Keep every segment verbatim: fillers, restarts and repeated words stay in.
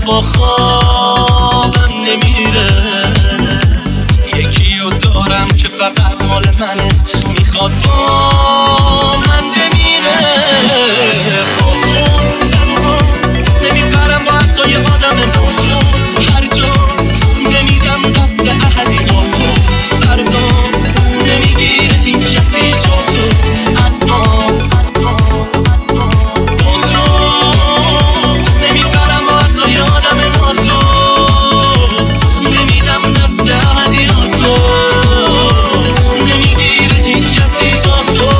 شبا خوابم نمیره. یکی رو دارم که فقط مال منه، میخواد با من بمیره. با تو تنها نمیپرم با حتی یه آدم ناتو، هر جا نمیدم دست احدی با تو، فردا نمیگیره هیچ کسی جا تو از ما. با تو نمیپرم با حتی یه آدم ناتو، نمیدم دست احدی با تو، نمیگیره هیچ کسی جا تو.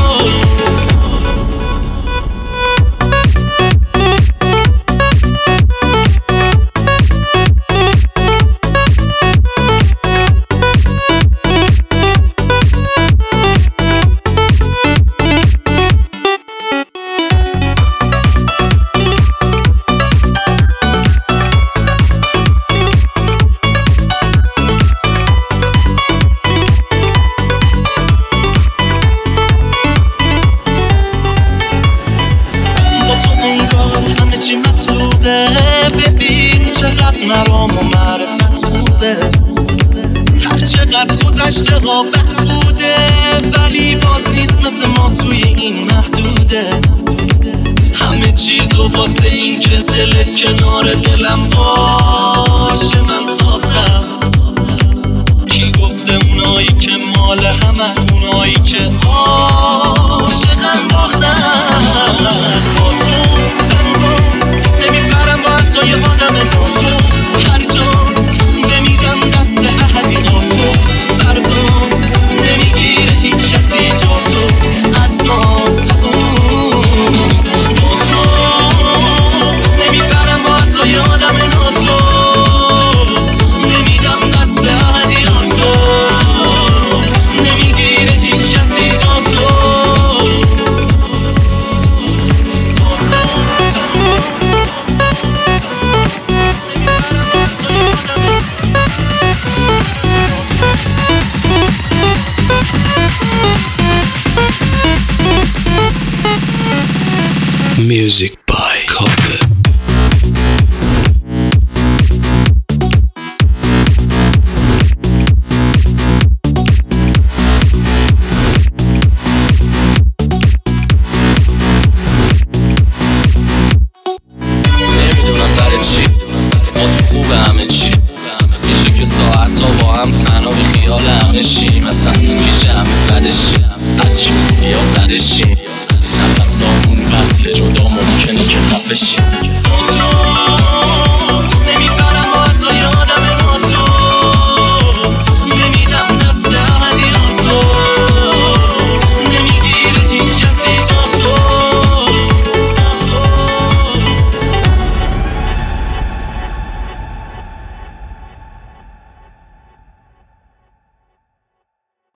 ببین چقدر مرام و معرفت خوبه، هر چقدر گذشته ها بوده، ولی باز نیست مثل ما توی این محدوده. همه چیزو واسه این که دلت کنار دلم باشه من ساختم. کی گفته اونایی که مال همه، اونایی که عاشقن باختن. با تو تنها نمیپرم با حتی یه آدم ناتو، هر جا نمیدم دست احدی با تو، فردا نمیگیره هیچ کسی جا تو از ما. با تو نمیپرم با حتی یه آدم ناتو، نمیدم دست احدی با تو، نمیگیره هیچ کسی جا تو. Music by Carpet. نمیدونم برای چی با تو خوبه همه چی، میشه که ساعت تا با هم تنها بی خیال همه شی، مثلا پیش همه بدشی از چی یا زدشی، نفسامون وصل جدا ممکنه که خفشی.